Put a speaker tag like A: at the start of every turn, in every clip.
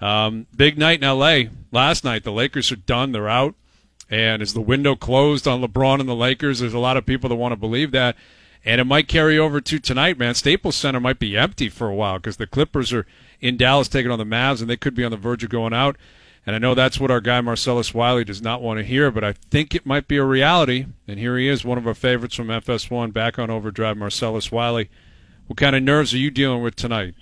A: Big night in L.A. last night. The Lakers are done. They're out. And is the window closed on LeBron and the Lakers? There's a lot of people that want to believe that. And it might carry over to tonight, man. Staples Center might be empty for a while because the Clippers are in Dallas taking on the Mavs, and they could be on the verge of going out. And I know that's what our guy Marcellus Wiley does not want to hear, but I think it might be a reality. And here he is, one of our favorites from FS1, back on Overdrive, Marcellus Wiley. What kind of nerves are you dealing with tonight?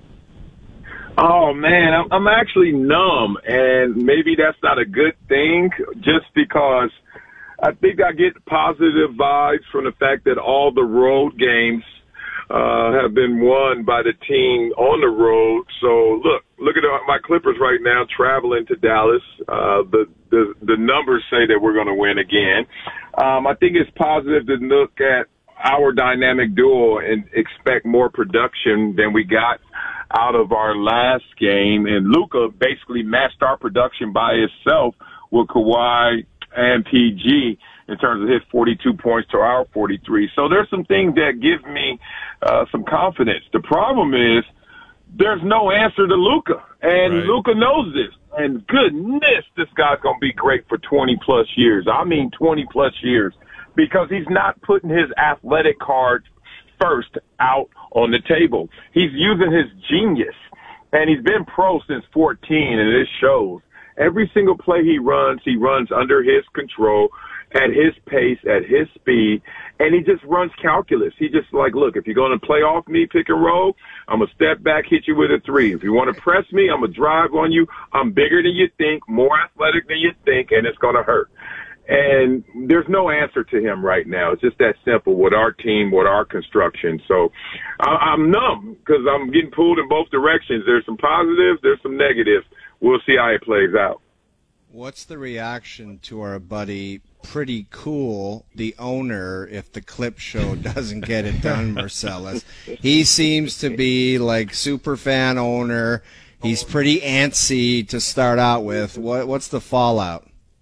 B: Oh, man, I'm actually numb, and maybe that's not a good thing just because I think I get positive vibes from the fact that all the road games have been won by the team on the road. So, look at my Clippers right now traveling to Dallas. The numbers say that we're going to win again. I think it's positive to look at our dynamic duo and expect more production than we got out of our last game. And Luka basically matched our production by himself with Kawhi and PG in terms of his 42 points to our 43. So there's some things that give me some confidence. The problem is there's no answer to Luka, and right. Luka knows this. And goodness, this guy's going to be great for 20-plus years. I mean 20-plus years, because he's not putting his athletic card first out on the table. He's using his genius, and he's been pro since 14, and it shows. Every single play he runs under his control, at his pace, at his speed, and he just runs calculus. He just like, look, if you're going to play off me, pick and roll, I'm going to step back, hit you with a three. If you want to press me, I'm going to drive on you. I'm bigger than you think, more athletic than you think, and it's going to hurt. And there's no answer to him right now. It's just that simple with our team, with our construction. So I'm numb because I'm getting pulled in both directions. There's some positives, there's some negatives. We'll see how it plays out.
C: What's the reaction to our buddy Pretty Cool, the owner, if the clip show doesn't get it done, Marcellus? He seems to be like super fan owner. He's pretty antsy to start out with. What's the fallout?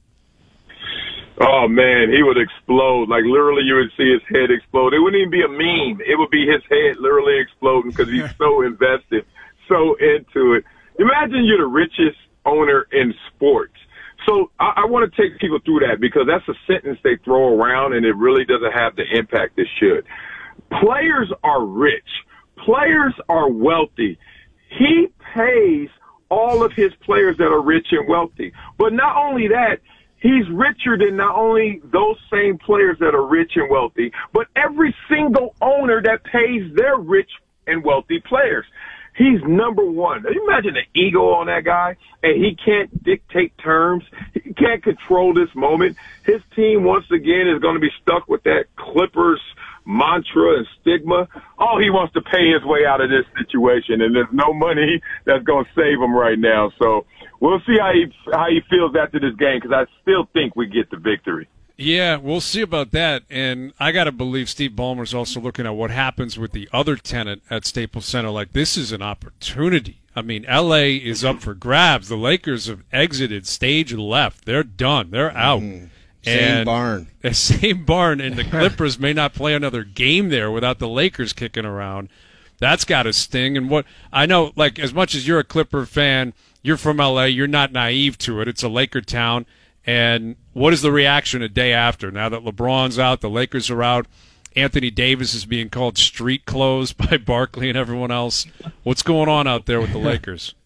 B: Oh, man, he would explode. Like, literally, you would see his head explode. It wouldn't even be a meme. It would be his head literally exploding because he's so invested, so into it. Imagine you're the richest owner in sports. So I want to take people through that because that's a sentence they throw around, and it really doesn't have the impact it should. Players are rich. Players are wealthy. He pays all of his players that are rich and wealthy. But not only that, he's richer than not only those same players that are rich and wealthy, but every single owner that pays their rich and wealthy players. He's number one. Imagine the ego on that guy, and he can't dictate terms. He can't control this moment. His team, once again, is going to be stuck with that Clippers mantra and stigma. Oh, he wants to pay his way out of this situation, and there's no money that's going to save him right now. So we'll see how he feels after this game, because I still think we get the victory.
A: Yeah, we'll see about that. And I got to believe Steve Ballmer's also looking at what happens with the other tenant at Staples Center. Like, this is an opportunity. I mean, L.A. is up for grabs. The Lakers have exited stage left. They're done. They're out.
C: Same barn.
A: The same barn, and the Clippers may not play another game there without the Lakers kicking around. That's got to sting. And what I know, like, as much as you're a Clipper fan, you're from L.A., you're not naive to it. It's a Laker town. And what is the reaction a day after? Now that LeBron's out, the Lakers are out, Anthony Davis is being called street clothes by Barkley and everyone else. What's going on out there with the Lakers?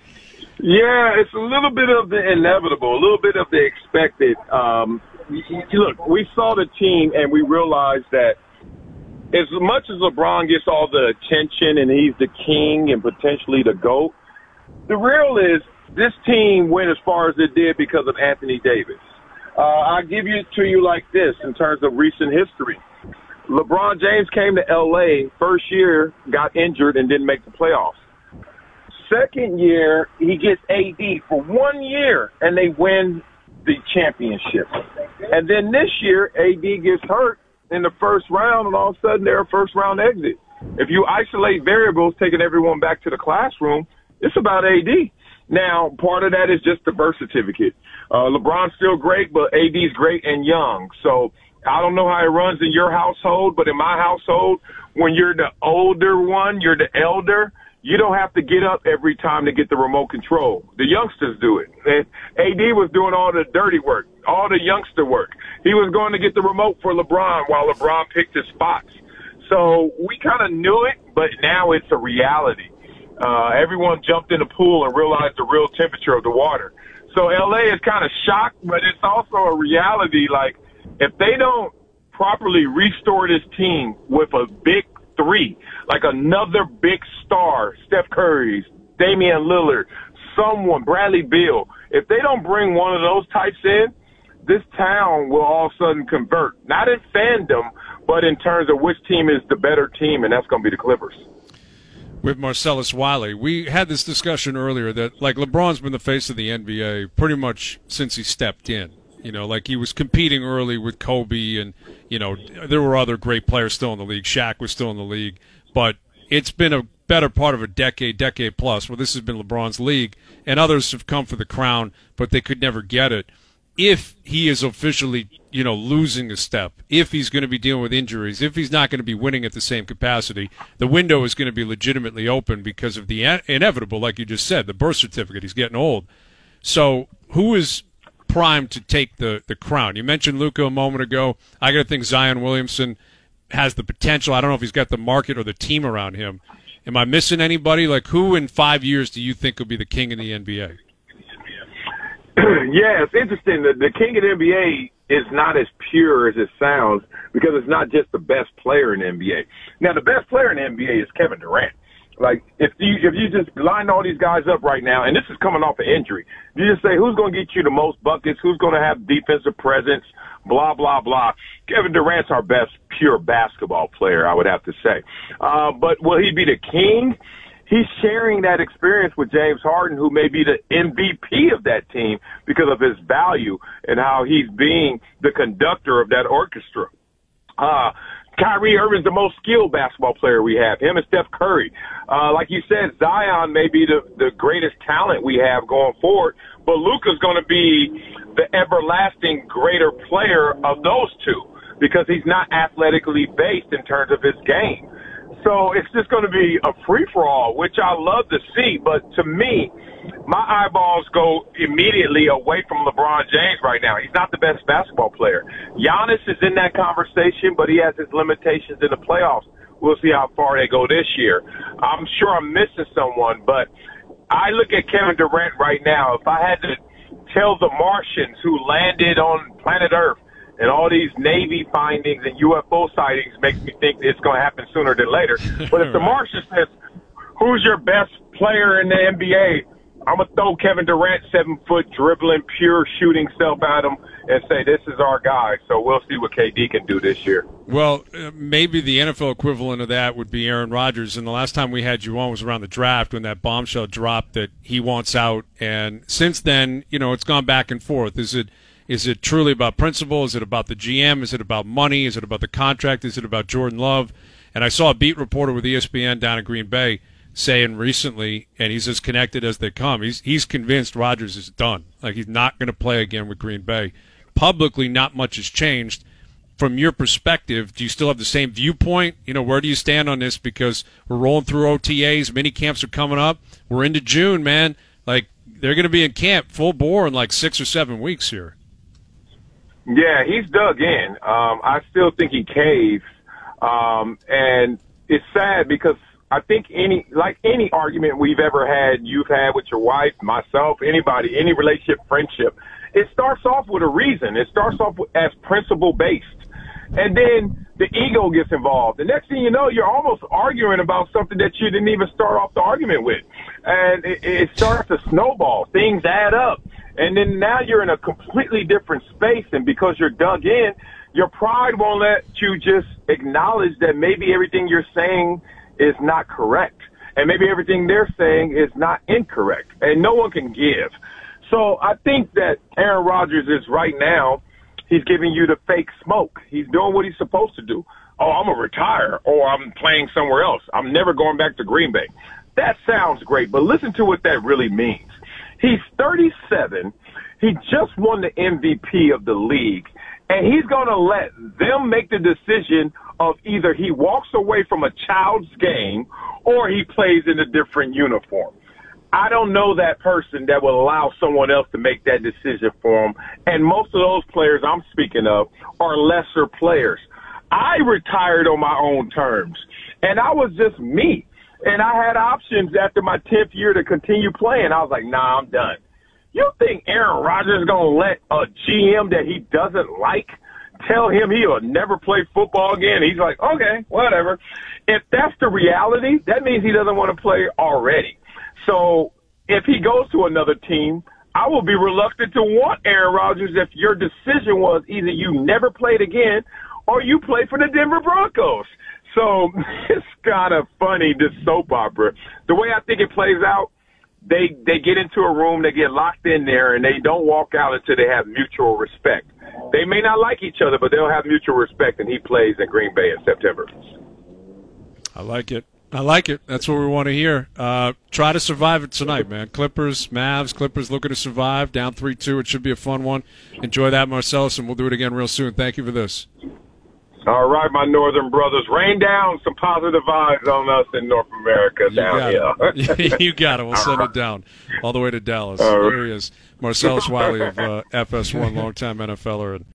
B: Yeah, it's a little bit of the inevitable, a little bit of the expected. Look, we saw the team and we realized that as much as LeBron gets all the attention and he's the king and potentially the GOAT, the real is this team went as far as it did because of Anthony Davis. I'll give it to you like this in terms of recent history. LeBron James came to L.A., first year, got injured and didn't make the playoffs. Second year, he gets AD for 1 year, and they win the championship. And then this year, AD gets hurt in the first round, and all of a sudden they're a first-round exit. If you isolate variables, taking everyone back to the classroom, it's about AD. Now, part of that is just the birth certificate. LeBron's still great, but AD's great and young. So I don't know how it runs in your household, but in my household, when you're the older one, you're the elder, you don't have to get up every time to get the remote control. The youngsters do it. And AD was doing all the dirty work, all the youngster work. He was going to get the remote for LeBron while LeBron picked his spots. So we kind of knew it, but now it's a reality. Everyone jumped in the pool and realized the real temperature of the water. So LA is kind of shocked, but it's also a reality. Like, if they don't properly restore this team with a big three, like another big star, Steph Curry, Damian Lillard, someone, Bradley Beal, if they don't bring one of those types in, this town will all of a sudden convert. Not in fandom, but in terms of which team is the better team, and that's going to be the Clippers.
A: With Marcellus Wiley, we had this discussion earlier that, like, LeBron's been the face of the NBA pretty much since he stepped in. You know, like, he was competing early with Kobe, and, you know, there were other great players still in the league. Shaq was still in the league. But it's been a better part of a decade plus, where this has been LeBron's league, and others have come for the crown, but they could never get it. If he is officially, you know, losing a step, if he's going to be dealing with injuries, if he's not going to be winning at the same capacity, the window is going to be legitimately open because of the inevitable, like you just said, the birth certificate. He's getting old. So who is primed to take the crown? You mentioned Luka a moment ago. I got to think Zion Williamson has the potential. I don't know if he's got the market or the team around him. Am I missing anybody? Like, who in 5 years do you think will be the king in the NBA?
B: Yeah, it's interesting. The king of the NBA is not as pure as it sounds, because it's not just the best player in the NBA. Now, the best player in the NBA is Kevin Durant. Like, if you just line all these guys up right now, and this is coming off an injury, you just say, who's going to get you the most buckets, who's going to have defensive presence, blah, blah, blah. Kevin Durant's our best pure basketball player, I would have to say. But will he be the king? He's sharing that experience with James Harden, who may be the MVP of that team because of his value and how he's being the conductor of that orchestra. Kyrie Irving's the most skilled basketball player we have, him and Steph Curry. Like you said, Zion may be the greatest talent we have going forward, but Luka's going to be the everlasting greater player of those two because he's not athletically based in terms of his game. So it's just going to be a free-for-all, which I love to see. But to me, my eyeballs go immediately away from LeBron James right now. He's not the best basketball player. Giannis is in that conversation, but he has his limitations in the playoffs. We'll see how far they go this year. I'm sure I'm missing someone, but I look at Kevin Durant right now. If I had to tell the Martians who landed on planet Earth, and all these Navy findings and UFO sightings makes me think it's going to happen sooner than later. But if the Martian says, who's your best player in the NBA, I'm going to throw Kevin Durant 7-foot dribbling, pure shooting self at him and say, this is our guy. So we'll see what KD can do this year.
A: Well, maybe the NFL equivalent of that would be Aaron Rodgers. And the last time we had you on was around the draft when that bombshell dropped that he wants out. And since then, you know, it's gone back and forth. Is it truly about principle? Is it about the GM? Is it about money? Is it about the contract? Is it about Jordan Love? And I saw a beat reporter with ESPN down in Green Bay saying recently, and he's as connected as they come, he's convinced Rodgers is done. Like, he's not going to play again with Green Bay. Publicly, not much has changed. From your perspective, do you still have the same viewpoint? You know, where do you stand on this? Because we're rolling through OTAs, mini camps are coming up. We're into June, man. Like, they're going to be in camp full bore in like 6 or 7 weeks here.
B: Yeah, he's dug in. I still think he caves. And it's sad because I think any argument we've ever had, you've had with your wife, myself, anybody, any relationship, friendship, it starts off with a reason. It starts off as principle-based. And then the ego gets involved. The next thing you know, you're almost arguing about something that you didn't even start off the argument with. And it starts to snowball. Things add up. And then now you're in a completely different space, and because you're dug in, your pride won't let you just acknowledge that maybe everything you're saying is not correct, and maybe everything they're saying is not incorrect, and no one can give. So I think that Aaron Rodgers is right now, he's giving you the fake smoke. He's doing what he's supposed to do. Oh, I'm going to retire, or I'm playing somewhere else. I'm never going back to Green Bay. That sounds great, but listen to what that really means. He's 37. He just won the MVP of the league, and he's going to let them make the decision of either he walks away from a child's game or he plays in a different uniform. I don't know that person that will allow someone else to make that decision for him. And most of those players I'm speaking of are lesser players. I retired on my own terms, and I was just me. And I had options after my 10th year to continue playing. I was like, nah, I'm done. You think Aaron Rodgers is going to let a GM that he doesn't like tell him he'll never play football again? He's like, okay, whatever. If that's the reality, that means he doesn't want to play already. So if he goes to another team, I will be reluctant to want Aaron Rodgers if your decision was either you never played again or you play for the Denver Broncos. So it's kind of funny, this soap opera. The way I think it plays out, they get into a room, they get locked in there, and they don't walk out until they have mutual respect. They may not like each other, but they'll have mutual respect, and he plays in Green Bay in September.
A: I like it. I like it. That's what we want to hear. Try to survive it tonight, man. Clippers, Mavs, Clippers looking to survive. Down 3-2. It should be a fun one. Enjoy that, Marcellus, and we'll do it again real soon. Thank you for this.
B: All right, my northern brothers. Rain down some positive vibes on us in North America down here.
A: You got it. We'll send it down all the way to Dallas. There he is. Marcellus Wiley of FS1, longtime NFLer.